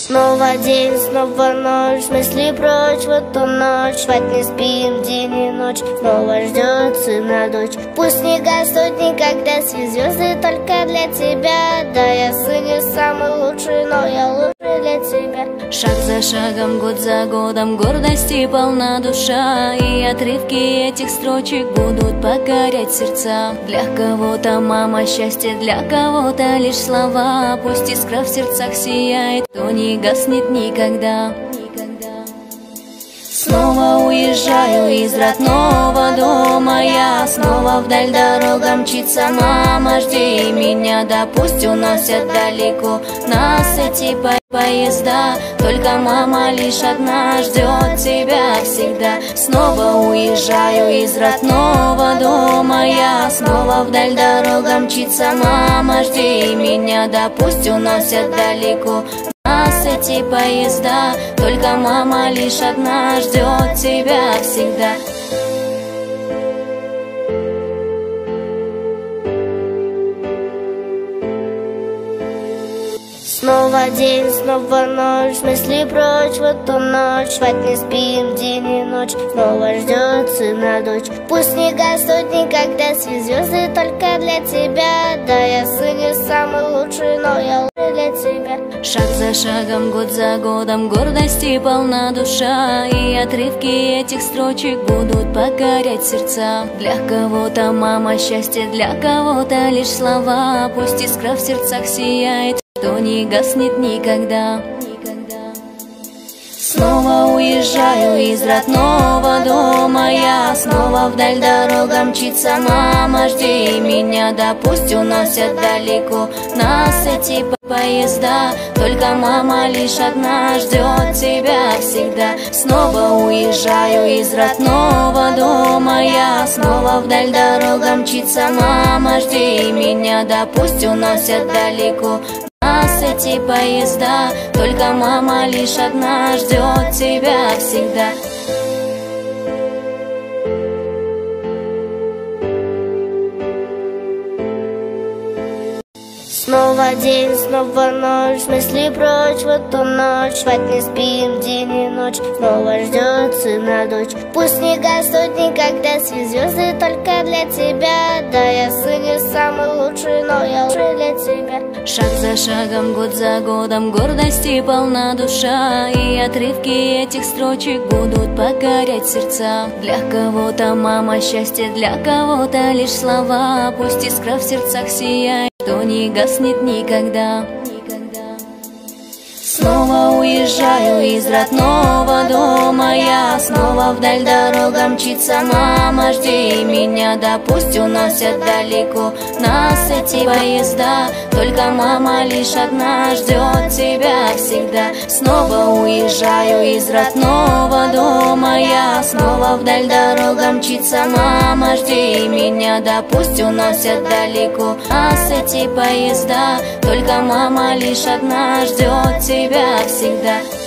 Снова день, снова ночь, мысли прочь в эту ночь. Спать не спим день и ночь, снова ждет сына дочь. Пусть не гаснут никогда звезды только для тебя. Да, я сын не самый лучший, но я лучше для тебя. Шаг за шагом, год за годом, гордости полна душа. И отрывки этих строчек будут покорять сердца. Для кого-то мама счастье, для кого-то лишь слова. Пусть искра в сердцах сияет, то не гаснет никогда. Снова уезжаю из родного дома я, снова вдаль дорога мчится мама, жди меня, да пусть уносят далеко нас эти поезда. Только мама лишь одна ждет тебя всегда. Снова уезжаю из родного дома я, снова вдаль дорога мчится мама, жди меня, да пусть уносят далеко нас эти поезда. Только мама лишь одна ждет тебя всегда. Снова день, снова ночь, мысли прочь в эту ночь. Спать не спим день и ночь, снова ждет сына дочь. Пусть не гаснут никогда звезды только для тебя. Да, я сын не самый лучший, но я лучше для тебя. Шаг за шагом, год за годом, гордости полна душа. И отрывки этих строчек будут покорять сердца. Для кого-то мама счастье, для кого-то лишь слова. Пусть искра в сердцах сияет, что не гаснет никогда. Снова уезжаю из родного дома я, снова вдаль дорога мчится мама, жди меня, да пусть уносят далеко нас эти поезда. Только мама лишь одна ждет тебя всегда. Снова уезжаю из родного дома я, снова вдаль дорога мчится мама, жди меня, да пусть уносят далеко нас эти поезда. Только мама лишь одна ждет тебя всегда. Снова день, снова ночь, мысли прочь в эту ночь. Спать не спим день и ночь, снова ждет сына дочь. Пусть не гаснут никогда звезды только для тебя. Да, я сын не самый лучший, но я лучше для тебя. Шаг за шагом, год за годом, гордости полна душа. И отрывки этих строчек будут покорять сердца. Для кого-то мама счастье, для кого-то лишь слова. Пусть искра в сердцах сияет, что не гаснет никогда. Снова уезжаю из родного дома я, снова вдаль дорога мчится мама, жди меня, да пусть уносят далеко нас эти поезда. Только мама лишь одна ждет тебя всегда. Снова уезжаю из родного дома я, снова вдаль дорога мчится мама, жди меня, да пусть уносят далеко нас эти поезда. Только мама лишь одна ждет тебя всегда.